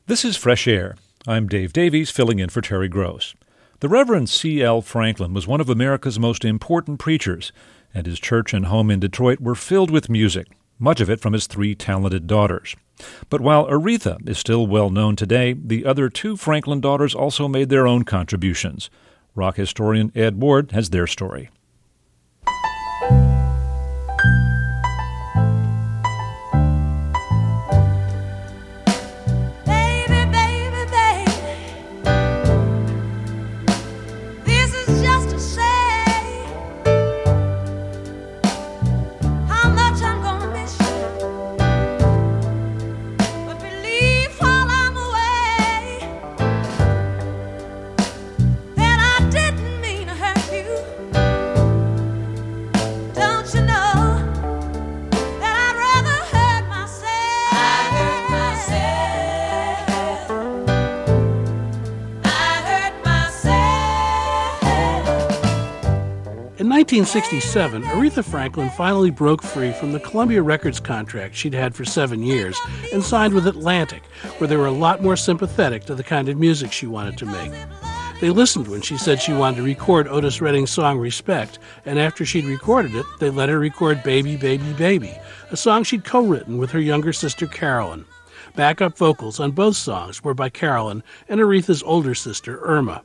This is Fresh Air. I'm Dave Davies, filling in for Terry Gross. The Reverend C.L. Franklin was one of America's most important preachers, and his church and home in Detroit were filled with music, much of it from his three talented daughters. But while Aretha is still well known today, the other two Franklin daughters also made their own contributions. Rock historian Ed Ward has their story. In 1967, Aretha Franklin finally broke free from the Columbia Records contract she'd had for 7 years and signed with Atlantic, where they were a lot more sympathetic to the kind of music she wanted to make. They listened when she said she wanted to record Otis Redding's song Respect, and after she'd recorded it, they let her record Baby, Baby, Baby, a song she'd co-written with her younger sister Carolyn. Backup vocals on both songs were by Carolyn and Aretha's older sister, Irma.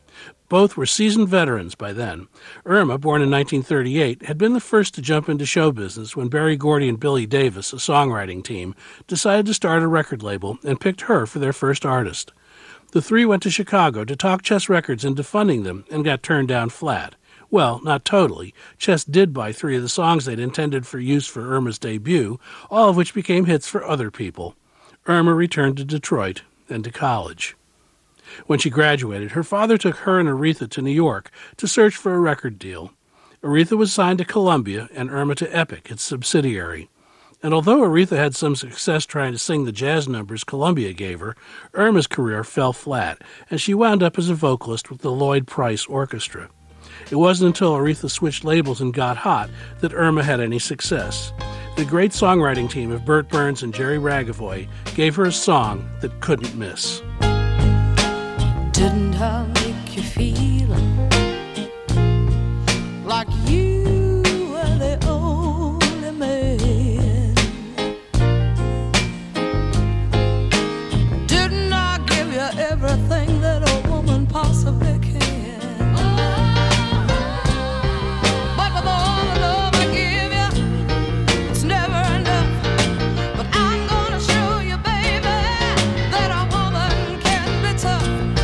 Both were seasoned veterans by then. Irma, born in 1938, had been the first to jump into show business when Berry Gordy and Billy Davis, a songwriting team, decided to start a record label and picked her for their first artist. The three went to Chicago to talk Chess Records into funding them and got turned down flat. Well, not totally. Chess did buy 3 of the songs they'd intended for use for Irma's debut, all of which became hits for other people. Irma returned to Detroit and to college. When she graduated, her father took her and Aretha to New York to search for a record deal. Aretha was signed to Columbia and Irma to Epic, its subsidiary. And although Aretha had some success trying to sing the jazz numbers Columbia gave her, Irma's career fell flat, and she wound up as a vocalist with the Lloyd Price Orchestra. It wasn't until Aretha switched labels and got hot that Irma had any success. The great songwriting team of Bert Burns and Jerry Ragavoy gave her a song that couldn't miss. Didn't I make you feel like you were the only man? Didn't I give you everything that a woman possibly can? But with all the love I give you, it's never enough. But I'm gonna show you, baby, that a woman can be tough.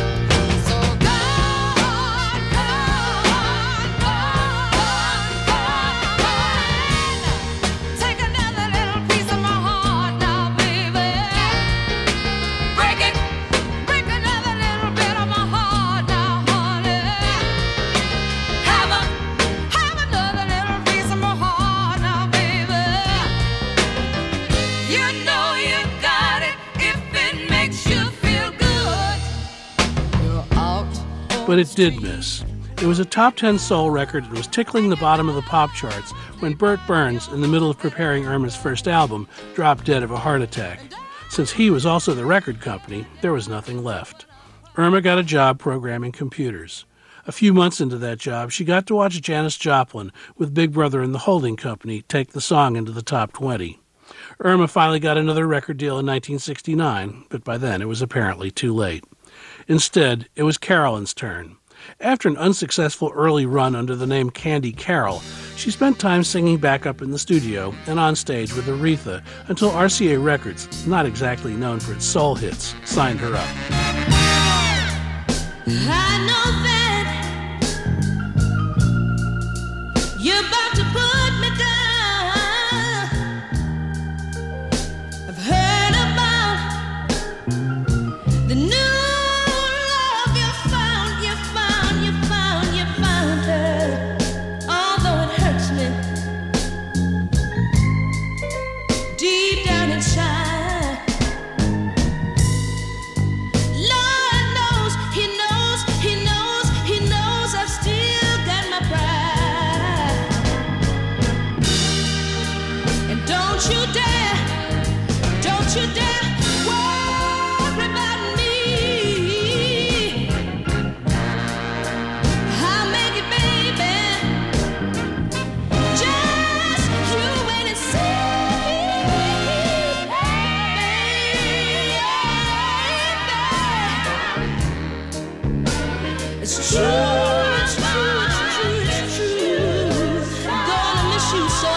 But it did miss. It was a top 10 soul record and was tickling the bottom of the pop charts when Bert Burns, in the middle of preparing Irma's first album, dropped dead of a heart attack. Since he was also the record company, there was nothing left. Irma got a job programming computers. A few months into that job, she got to watch Janis Joplin with Big Brother and the Holding Company take the song into the top 20. Irma finally got another record deal in 1969, but by then it was apparently too late. Instead, it was Carolyn's turn. After an unsuccessful early run under the name Candy Carroll, she spent time singing backup in the studio and on stage with Aretha until RCA Records, not exactly known for its soul hits, signed her up. I know that you're about to put me down. I've heard about the new Lord knows, he knows It's true, it's true, it's true, it's true. I'm gonna miss you so.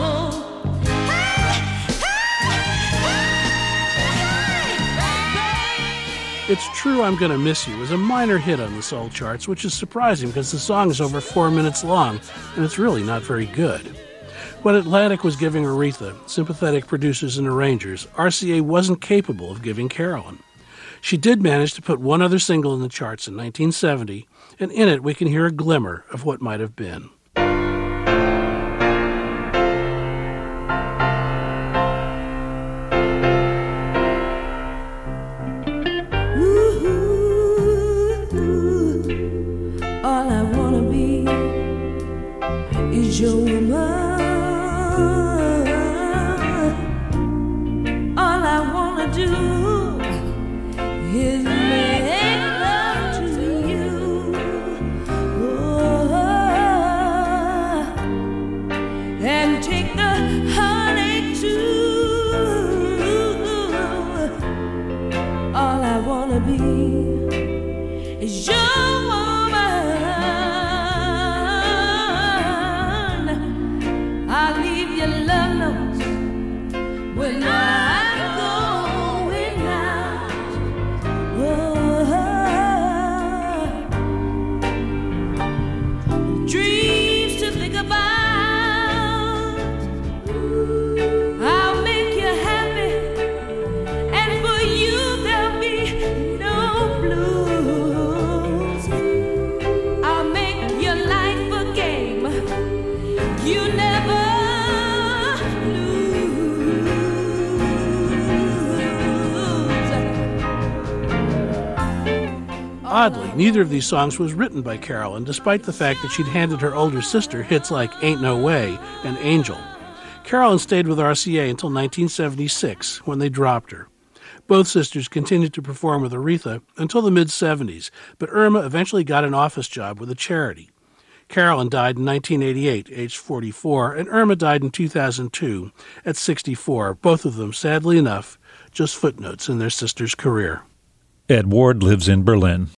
It's True I'm Gonna Miss You was a minor hit on the soul charts, which is surprising because the song is over 4 minutes long, and it's really not very good. What Atlantic was giving Aretha, sympathetic producers and arrangers, RCA wasn't capable of giving Carolyn. She did manage to put one other single in the charts in 1970, and in it we can hear a glimmer of what might have been. All I wanna be is your woman. All I wanna do is make love to you. Oh, and take the heartache too. All I wanna be is your woman. I'll leave your love notes when I'm going out. Oh, dreams to think about. I'll make you happy, and for you there'll be no blues. I'll make your life a game you never Oddly, neither of these songs was written by Carolyn, despite the fact that she'd handed her older sister hits like Ain't No Way and Angel. Carolyn stayed with RCA until 1976, when they dropped her. Both sisters continued to perform with Aretha until the mid-'70s, but Irma eventually got an office job with a charity. Carolyn died in 1988, aged 44, and Irma died in 2002 at 64, both of them, sadly enough, just footnotes in their sister's career. Ed Ward lives in Berlin.